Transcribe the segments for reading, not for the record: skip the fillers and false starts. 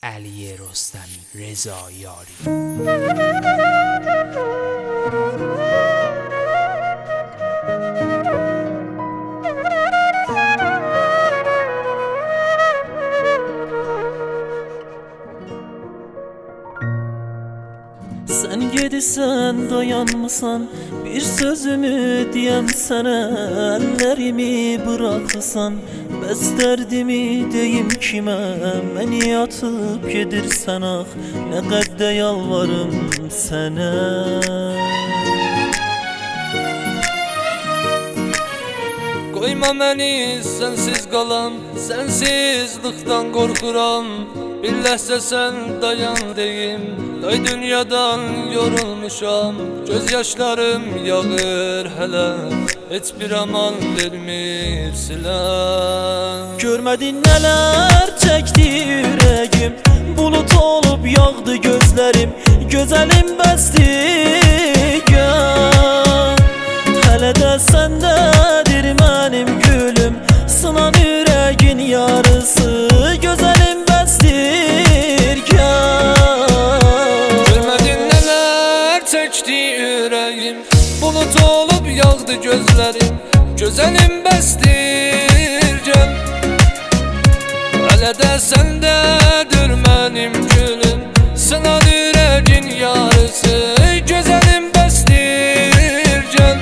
علی رستمی، رضا یاری. Sen gedisen dayanmısan, bir sözümü diyem sana. Ellerimi bırakırsan, bes derdimi deyim kime. Beni atıp gedirsen ah, ne kadar yalvarım sana. Koyma məni sensiz qalam, sensizlikdən qorxuram. Bir ləhzə sən dayan deyim, day dünyadan yorulmuşam. Göz yaşlarım yağır hələ, heç bir aman vermir silən. Görmedin neler çekti yüreğim, bulut olup yağdı gözlerim. Gözelim besti gel, hele de sendedir benim gülüm. Sınan yüreğin yarısı, gözelim bestir gel. Görmedin neler çekti yüreğim, bulut olup yağdı gözlerim. Gözelim bestir gel, hele de sendedir benim gülüm. Sınan yüreğin yarısı, gözelim bestir gel.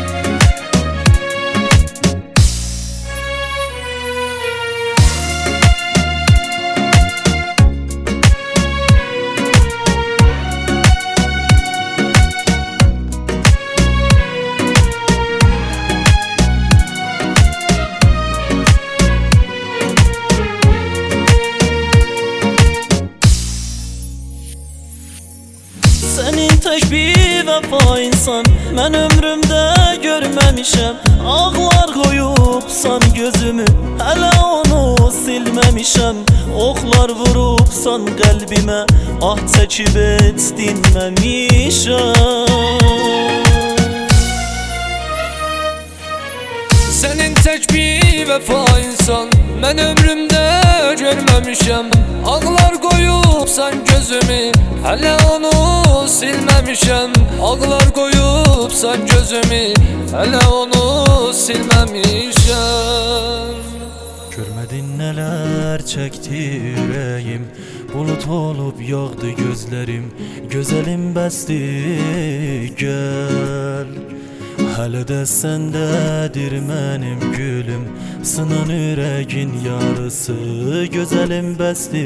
Senin tek bir vefa insan ben ömrümde görmemişem. Ağlar koyupsan gözümü, hele onu silmemişem. Oklar vurupsan kalbime, ah çekip et dinmemişem. Senin tek bir vefa insan ben ömrümde görmemişem. Ağlar koyupsan gözümü, hele onu silmemişem. Ağlar koyupsan gözümü, hele onu silmemişem. Görmedin neler çekti yüreğim, bulut olup yağdı gözlerim. Gözelim besti gel, hele de sendedir benim gülüm. Sınan yüreğin yarısı, gözelim besti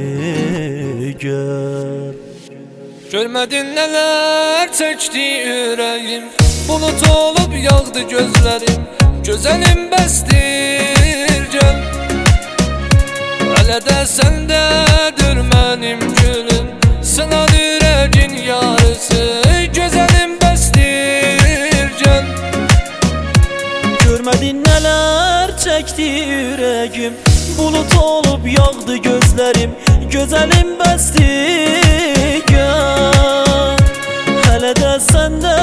gel. Görmedin neler çekti yüreğim, bulut olup yağdı gözlerim. Gözelim bestir gel, hele de sendedir benim gülüm. Sınan yüreğin yarısı, gözelim bestir gel. Görmedin neler çekti yüreğim, bulut olup yağdı gözlerim. Gözelim besti gel, hele de sende